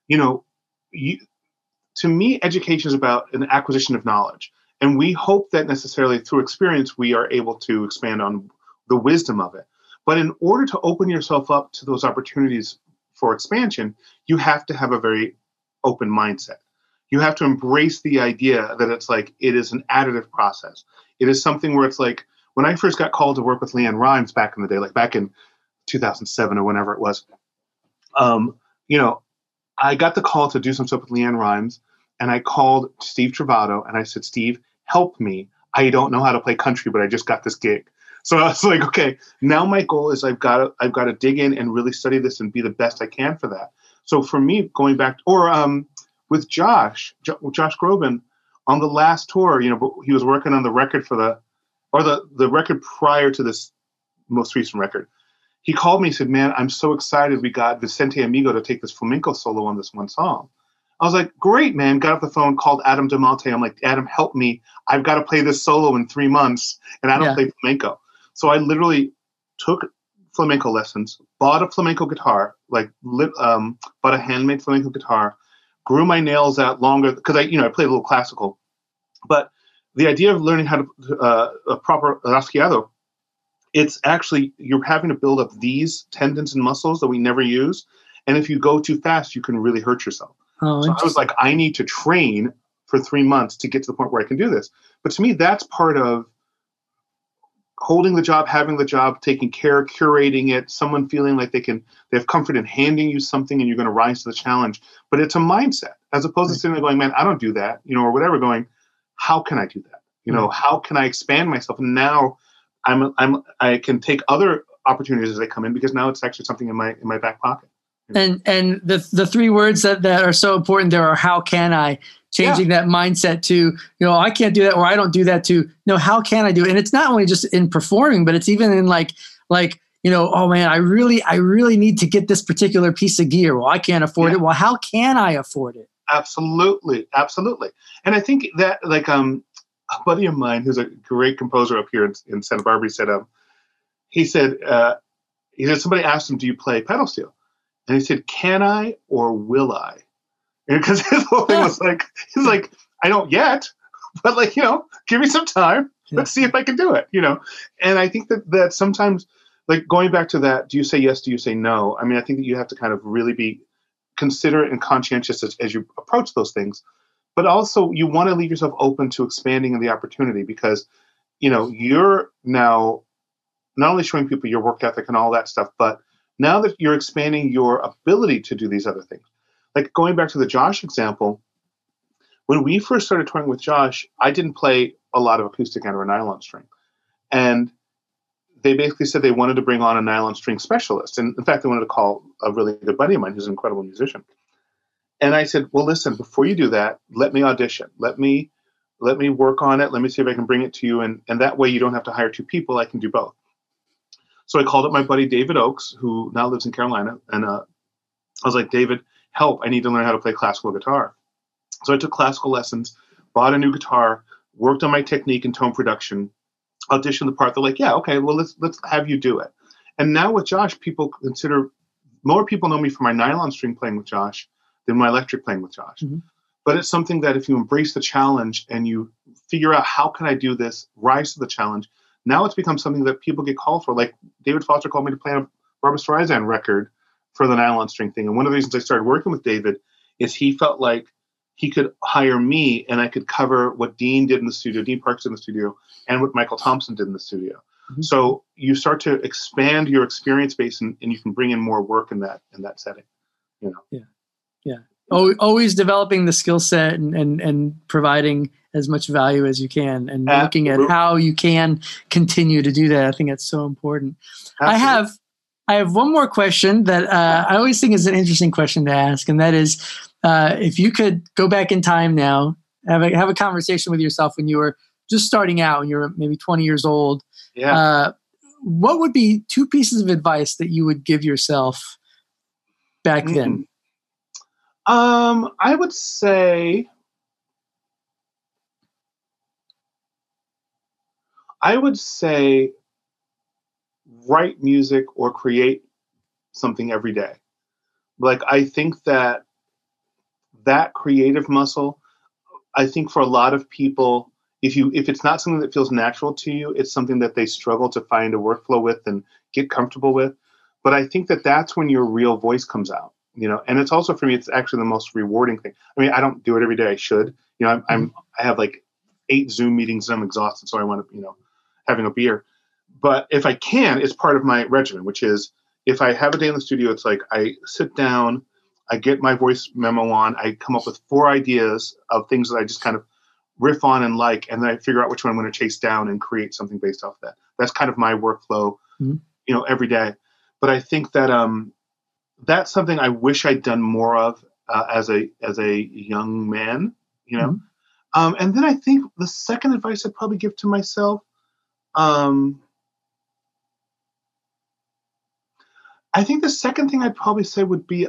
to me, education is about an acquisition of knowledge. And we hope that necessarily through experience, we are able to expand on the wisdom of it. But in order to open yourself up to those opportunities for expansion, you have to have a very open mindset. You have to embrace the idea that it's like, it is an additive process. It is something where it's like, when I first got called to work with LeAnn Rimes back in the day, like back in 2007 or whenever it was, I got the call to do some stuff with LeAnn Rimes, and I called Steve Trovato and I said, Steve, help me. I don't know how to play country, but I just got this gig. So I was like, okay, now my goal is I've got to dig in and really study this and be the best I can for that. So for me, going back, with Josh Groban on the last tour, he was working on the record for the record prior to this most recent record. He called me and said, man, I'm so excited we got Vicente Amigo to take this flamenco solo on this one song. I was like, great, man. Got off the phone, called Adam DeMonte. I'm like, Adam, help me. I've got to play this solo in 3 months, and I don't play flamenco. So I literally took flamenco lessons, bought a flamenco guitar, bought a handmade flamenco guitar, grew my nails out longer because I played a little classical. But the idea of learning how to a proper rasgueado, it's actually you're having to build up these tendons and muscles that we never use. And if you go too fast, you can really hurt yourself. Oh, so I was like, I need to train for 3 months to get to the point where I can do this. But to me, that's part of holding the job, having the job, taking care, curating it, someone feeling like they have comfort in handing you something and you're going to rise to the challenge. But it's a mindset as opposed to sitting there going, man, I don't do that, or whatever, going, how can I do that? How can I expand myself? And now I can take other opportunities as they come in because now it's actually something in my back pocket. And the 3 words that are so important there are how can I, changing that mindset to, I can't do that or I don't do that to, how can I do it? And it's not only just in performing, but it's even in like, oh man, I really need to get this particular piece of gear. Well, I can't afford it. Well, how can I afford it? Absolutely. And I think that a buddy of mine who's a great composer up here in Santa Barbara he said somebody asked him, do you play pedal steel? And he said, can I or will I? Because his whole thing was like, he's like, I don't yet, but give me some time. Let's see if I can do it, And I think that sometimes, going back to that, do you say yes, do you say no? I mean, I think that you have to kind of really be considerate and conscientious as you approach those things. But also you want to leave yourself open to expanding in the opportunity because, you're now not only showing people your work ethic and all that stuff, but now that you're expanding your ability to do these other things. Like going back to the Josh example, when we first started touring with Josh, I didn't play a lot of acoustic and or a nylon string. And they basically said they wanted to bring on a nylon string specialist. And in fact, they wanted to call a really good buddy of mine who's an incredible musician. And I said, well, listen, before you do that, let me audition. Let me work on it. Let me see if I can bring it to you. And that way you don't have to hire 2 people. I can do both. So I called up my buddy David Oakes, who now lives in Carolina. And I was like, David, help. I need to learn how to play classical guitar. So I took classical lessons, bought a new guitar, worked on my technique and tone production, auditioned the part. They're like, yeah, okay, well, let's have you do it. And now with Josh, more people know me for my nylon string playing with Josh than my electric playing with Josh. Mm-hmm. But it's something that if you embrace the challenge and you figure out how can I do this, rise to the challenge, now it's become something that people get called for. Like David Foster called me to play a Barbra Streisand record for the nylon string thing. And one of the reasons I started working with David is he felt like he could hire me and I could cover what Dean did in the studio, Dean Parks did in the studio, and what Michael Thompson did in the studio. Mm-hmm. So you start to expand your experience base, and you can bring in more work in that setting. Yeah. Always developing the skill set and providing as much value as you can, and looking at how you can continue to do that. I think that's so important. Absolutely. I have one more question that I always think is an interesting question to ask, and that is, if you could go back in time now, have a conversation with yourself when you were just starting out, when you were maybe 20 years old. Yeah. What would be 2 pieces of advice that you would give yourself back then? I would say write music or create something every day. Like, I think that creative muscle, I think for a lot of people, if it's not something that feels natural to you, it's something that they struggle to find a workflow with and get comfortable with. But I think that that's when your real voice comes out, and it's also, for me, it's actually the most rewarding thing. I mean, I don't do it every day. I should, I have like 8 Zoom meetings and I'm exhausted. So I want to, having a beer. But if I can, it's part of my regimen, which is, if I have a day in the studio, it's like I sit down, I get my voice memo on, I come up with 4 ideas of things that I just kind of riff on and then I figure out which one I'm going to chase down and create something based off that. That's kind of my workflow, every day. But I think that that's something I wish I'd done more of as a young man, And then I think the second advice I'd probably give to myself, I think the second thing I'd probably say would be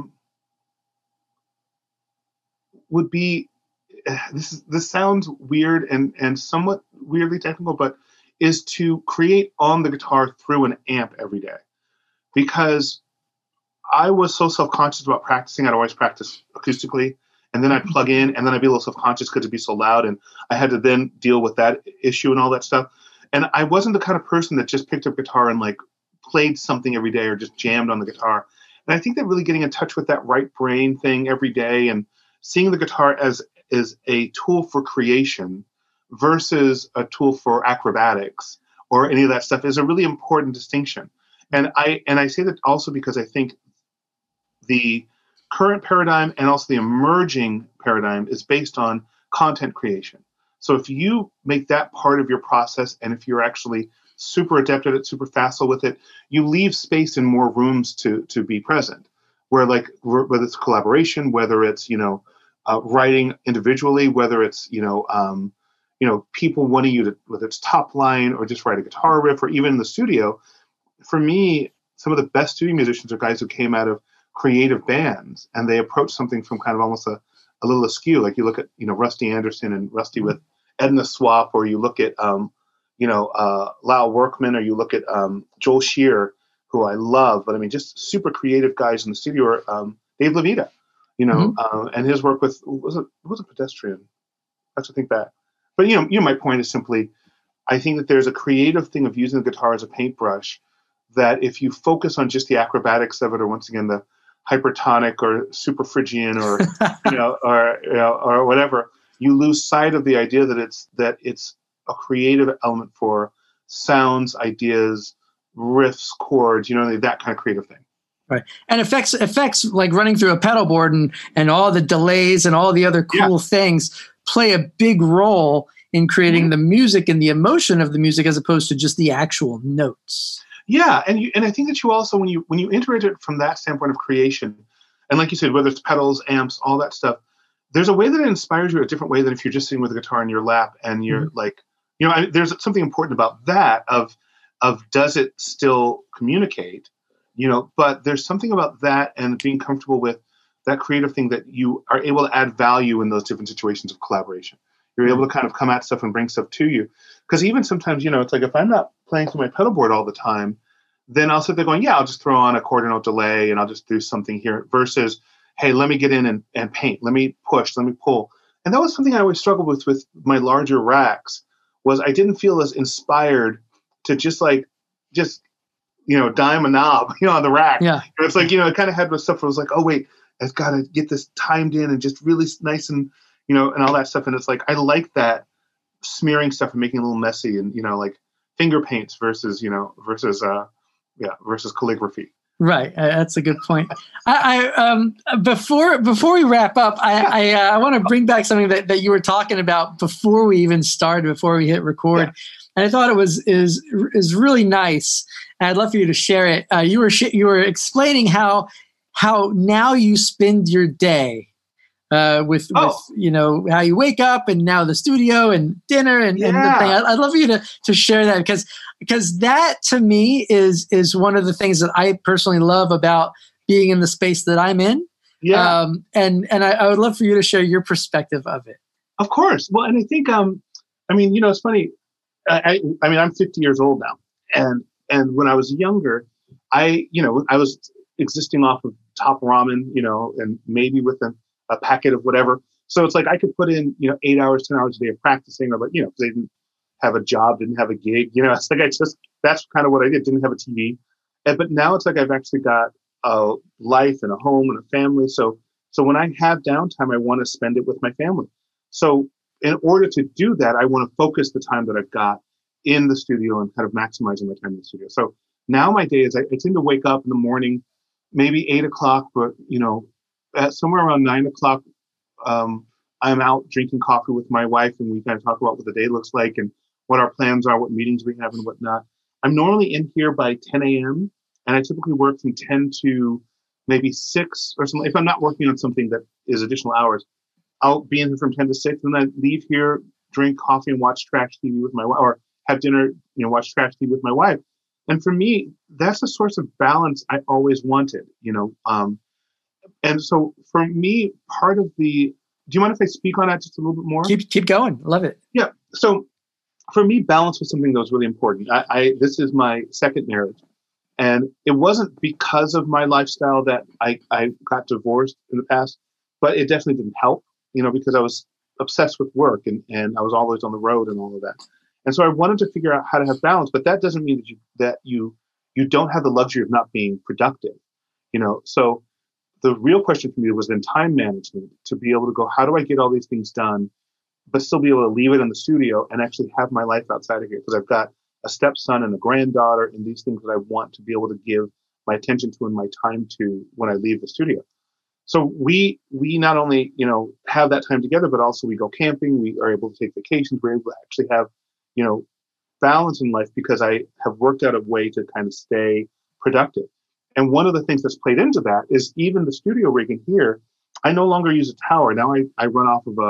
this sounds weird and somewhat weirdly technical, but is to create on the guitar through an amp every day. Because I was so self-conscious about practicing, I'd always practice acoustically, and then I'd plug in, and then I'd be a little self-conscious because it'd be so loud, and I had to then deal with that issue and all that stuff. And I wasn't the kind of person that just picked up guitar and like played something every day or just jammed on the guitar. And I think that really getting in touch with that right brain thing every day and seeing the guitar as a tool for creation versus a tool for acrobatics or any of that stuff is a really important distinction. And I say that also because I think the current paradigm and also the emerging paradigm is based on content creation. So if you make that part of your process, and if you're actually super adept at it, super facile with it, you leave space in more rooms to be present. Where whether it's collaboration, whether it's writing individually, whether it's people wanting you to, whether it's top line or just write a guitar riff, or even in the studio. For me, some of the best studio musicians are guys who came out of creative bands, and they approach something from kind of almost a little askew. Like you look at Rusty Anderson and Rusty with Edna Swap, or you look at Lyle Workman, or you look at Joel Shear, who I love, but I mean just super creative guys in the studio. Or Dave Levita, and his work with was it Pedestrian? I have to think back. But my point is simply, I think that there's a creative thing of using the guitar as a paintbrush, that if you focus on just the acrobatics of it, or once again the hypertonic or super Phrygian or or whatever, you lose sight of the idea that it's a creative element for sounds, ideas, riffs, chords, that kind of creative thing. Right. And effects like running through a pedal board and all the delays and all the other cool things play a big role in creating the music and the emotion of the music, as opposed to just the actual notes. Yeah, and I think that you also, when you integrate it from that standpoint of creation, and like you said, whether it's pedals, amps, all that stuff, there's a way that it inspires you a different way than if you're just sitting with a guitar in your lap and you're like, there's something important about that of does it still communicate, but there's something about that and being comfortable with that creative thing that you are able to add value in those different situations of collaboration. You're able to kind of come at stuff and bring stuff to you. Because even sometimes, it's like if I'm not playing through my pedal board all the time, then I'll sit there going, I'll just throw on a quarter note delay and I'll just do something here, versus, hey, let me get in and paint. Let me push. Let me pull. And that was something I always struggled with my larger racks, was I didn't feel as inspired to just dime a knob, on the rack. Yeah. It's like, it kind of had with stuff where it was like, oh, wait, I've got to get this timed in and just really nice and, and all that stuff. And it's like, I like that smearing stuff and making it a little messy and, like finger paints versus calligraphy. Right. That's a good point. Before we wrap up, I want to bring back something that you were talking about before we even started, before we hit record. Yeah. And I thought it is really nice. And I'd love for you to share it. You were explaining how now you spend your day with how you wake up and now the studio and dinner and the thing. I'd love for you to share that because that to me is one of the things that I personally love about being in the space that I'm in. Yeah. And I would love for you to share your perspective of it. Of course. Well, and I think, it's funny. I'm 50 years old now. And when I was younger, I was existing off of Top Ramen, and maybe with a packet of whatever. So it's like I could put in, 8 hours, 10 hours a day of practicing, or because they didn't have a job, didn't have a gig. It's like that's kind of what I did. Didn't have a TV. But now it's like I've actually got a life and a home and a family. So when I have downtime, I want to spend it with my family. So in order to do that, I want to focus the time that I've got in the studio and kind of maximizing my time in the studio. So now my day is I tend to wake up in the morning, maybe 8 o'clock, but at somewhere around 9 o'clock, I'm out drinking coffee with my wife, and we kind of talk about what the day looks like and what our plans are, what meetings we have and whatnot. I'm normally in here by 10 a.m. and I typically work from 10 to maybe 6 or something. If I'm not working on something that is additional hours, I'll be in here from 10 to 6, and then I leave here, drink coffee and watch trash TV with my wife, or have dinner, watch trash TV with my wife. And for me, that's a source of balance I always wanted, and so for me, part of do you mind if I speak on that just a little bit more? Keep going. Love it. Yeah. So for me, balance was something that was really important. This is my second marriage, and it wasn't because of my lifestyle that I got divorced in the past, but it definitely didn't help, because I was obsessed with work and I was always on the road and all of that. And so I wanted to figure out how to have balance, but that doesn't mean that you don't have the luxury of not being productive, So the real question for me was in time management, to be able to go, how do I get all these things done, but still be able to leave it in the studio and actually have my life outside of here? Because I've got a stepson and a granddaughter and these things that I want to be able to give my attention to and my time to when I leave the studio. So we not only, have that time together, but also we go camping. We are able to take vacations. We're able to actually have, balance in life because I have worked out a way to kind of stay productive. And one of the things that's played into that is even the studio rig in here, I no longer use a tower. Now I run off of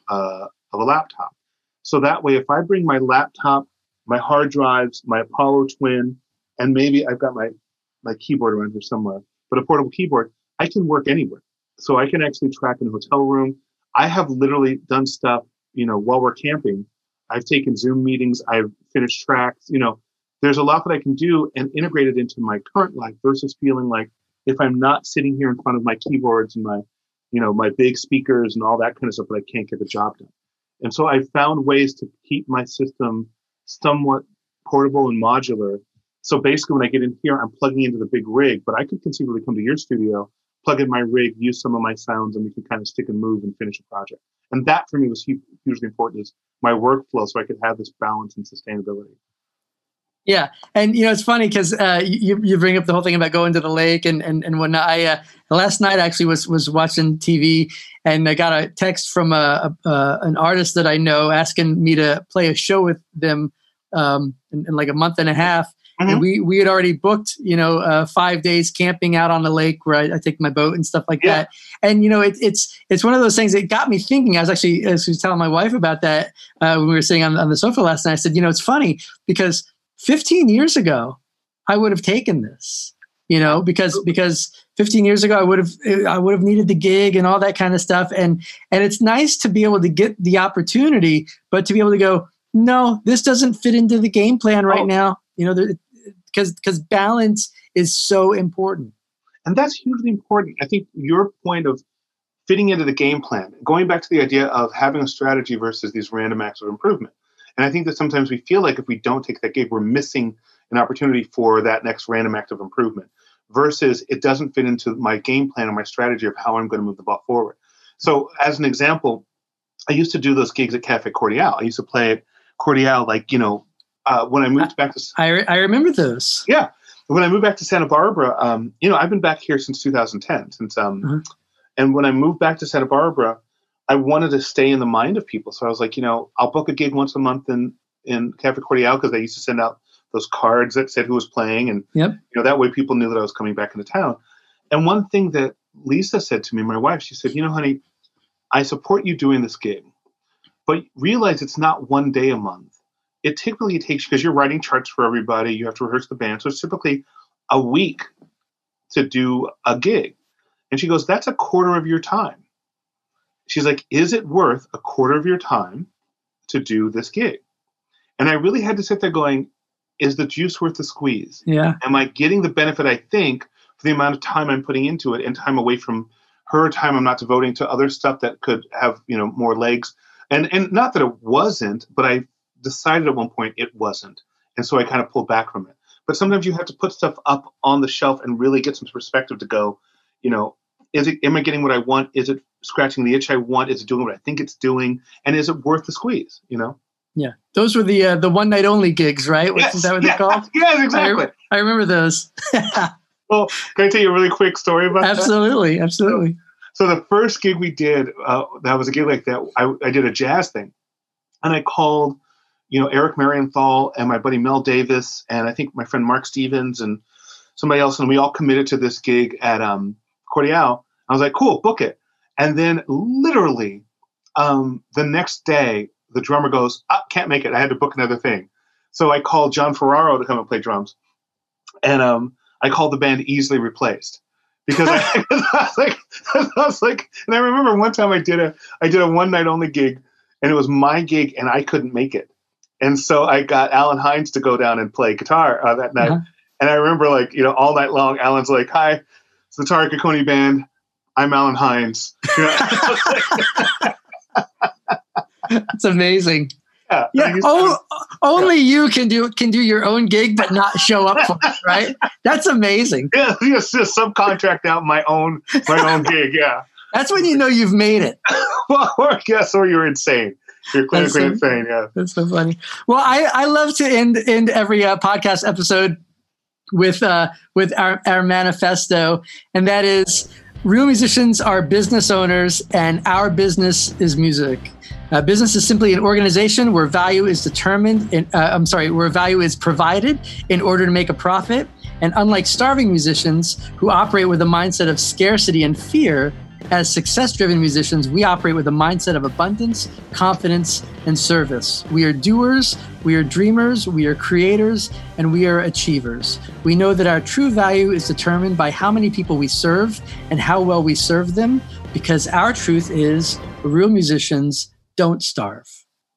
a laptop. So that way, if I bring my laptop, my hard drives, my Apollo Twin, and maybe I've got my keyboard around here somewhere, but a portable keyboard, I can work anywhere. So I can actually track in a hotel room. I have literally done stuff, while we're camping. I've taken Zoom meetings. I've finished tracks. There's a lot that I can do and integrate it into my current life versus feeling like if I'm not sitting here in front of my keyboards and my big speakers and all that kind of stuff, that I can't get the job done. And so I found ways to keep my system somewhat portable and modular. So basically when I get in here, I'm plugging into the big rig, but I could conceivably come to your studio, plug in my rig, use some of my sounds, and we could kind of stick and move and finish a project. And that for me was hugely important, is my workflow, so I could have this balance and sustainability. Yeah. And, it's funny because you bring up the whole thing about going to the lake and whatnot. I last night actually was watching TV, and I got a text from an artist that I know asking me to play a show with them in like a month and a half. Mm-hmm. And we had already booked, 5 days camping out on the lake where I take my boat and stuff like that. And, it's one of those things that got me thinking. I was telling my wife about that when we were sitting on the sofa last night. I said, it's funny because 15 years ago, I would have taken this, because 15 years ago, I would have needed the gig and all that kind of stuff. And it's nice to be able to get the opportunity, but to be able to go, no, this doesn't fit into the game plan right now, because balance is so important. And that's hugely important. I think your point of fitting into the game plan, going back to the idea of having a strategy versus these random acts of improvement. And I think that sometimes we feel like if we don't take that gig, we're missing an opportunity for that next random act of improvement. versus it doesn't fit into my game plan or my strategy of how I'm going to move the ball forward. So as an example, I used to do those gigs at Cafe Cordial. I used to play at Cordial, like, when I moved back to... I remember those. Yeah. When I moved back to Santa Barbara, I've been back here since 2010. And when I moved back to Santa Barbara, I wanted to stay in the mind of people. So I was like, I'll book a gig once a month in Cafe Cordial, because they used to send out those cards that said who was playing. And, that way people knew that I was coming back into town. And one thing that Lisa said to me, my wife, she said, honey, I support you doing this gig, but realize it's not one day a month. It typically takes, because you're writing charts for everybody, you have to rehearse the band. So it's typically a week to do a gig. And she goes, that's a quarter of your time. She's like, is it worth a quarter of your time to do this gig? And I really had to sit there going, is the juice worth the squeeze? Yeah. Am I getting the benefit, I think, for the amount of time I'm putting into it, and time away from her, time I'm not devoting to other stuff that could have, more legs. And not that it wasn't, but I decided at one point it wasn't. And so I kind of pulled back from it. But sometimes you have to put stuff up on the shelf and really get some perspective to go, am I getting what I want? Is it scratching the itch I want? Is it doing what I think it's doing? And is it worth the squeeze, Yeah. Those were the one night only gigs, right? Yes, Is that what they're called? Yes, exactly. I remember those. Well, can I tell you a really quick story about that? Absolutely. So the first gig we did, that was a gig like that. I did a jazz thing, and I called, Eric Marienthal and my buddy Mel Davis, and I think my friend Mark Stevens and somebody else, and we all committed to this gig at Cordial. I was like, cool, book it. And then literally the next day, the drummer goes, can't make it. I had to book another thing. So I called John Ferraro to come and play drums, and I called the band Easily Replaced. Because I was like, and I remember one time I did a one night only gig, and it was my gig, and I couldn't make it, and so I got Alan Hines to go down and play guitar that night. Uh-huh. And I remember, all night long, Alan's like, "Hi, it's the Tara Caccone Band. I'm Alan Hines." That's amazing. Yeah. Only you can do your own gig, but not show up for it, right? That's amazing. Yeah, just subcontract out my own gig. Yeah, that's when you know you've made it. or you're insane. You're clinically insane. Yeah, that's so funny. Well, I love to end every podcast episode with our manifesto, and that is: real musicians are business owners, and our business is music. Business is simply an organization where value is where value is provided in order to make a profit. And unlike starving musicians who operate with a mindset of scarcity and fear, as success-driven musicians, we operate with a mindset of abundance, confidence, and service. We are doers, we are dreamers, we are creators, and we are achievers. We know that our true value is determined by how many people we serve and how well we serve them, because our truth is real musicians don't starve.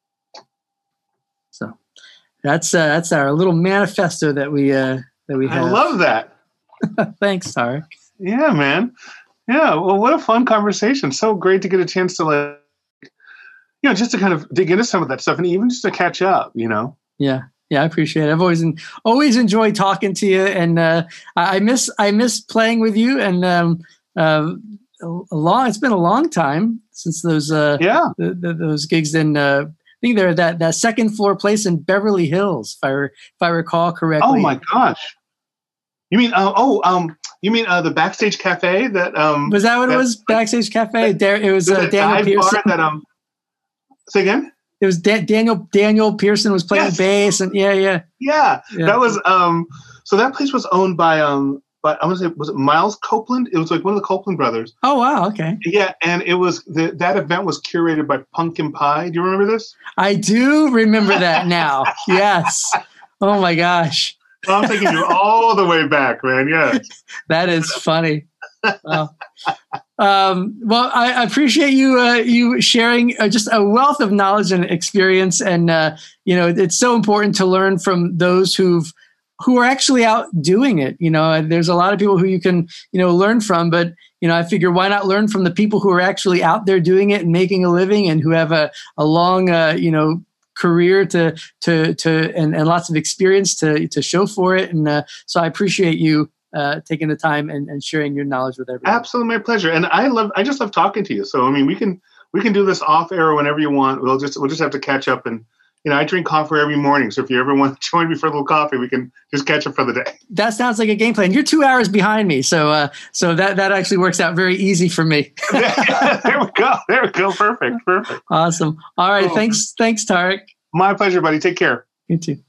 So that's our little manifesto that we have. I love that. Thanks, Tarek. Yeah, man. Yeah. Well, what a fun conversation. So great to get a chance to just to kind of dig into some of that stuff, and even just to catch up. Yeah. Yeah, I appreciate it. I've always enjoyed talking to you, and I miss playing with you. And it's been a long time since those those gigs in I think they're that second floor place in Beverly Hills, if I recall correctly. Oh my gosh. You mean the Backstage Cafe that was that what it was? Backstage Cafe. It was Daniel Pearson. Say again? It was Daniel Pearson was playing bass, and yeah. That was so that place was owned by but I want to say, was it Miles Copeland? It was like one of the Copeland brothers. Oh, wow. Okay. Yeah. And it was that event was curated by Pumpkin Pie. Do you remember this? I do remember that now. Yes. Oh my gosh. I'm taking you all the way back, man. Yes. That is funny. Wow. Well, I appreciate you sharing just a wealth of knowledge and experience. And, it's so important to learn from those who are actually out doing it. There's a lot of people who you can, learn from, but, I figure why not learn from the people who are actually out there doing it and making a living and who have a long, career and lots of experience to show for it. And so I appreciate you taking the time and sharing your knowledge with everyone. Absolutely, my pleasure. And I just love talking to you. So I mean, we can do this off air whenever you want. We'll just have to catch up. And I drink coffee every morning. So if you ever want to join me for a little coffee, we can just catch up for the day. That sounds like a game plan. You're 2 hours behind me, so that actually works out very easy for me. There we go. Perfect. Awesome. All right. Cool. Thanks, Tarek. My pleasure, buddy. Take care. You too.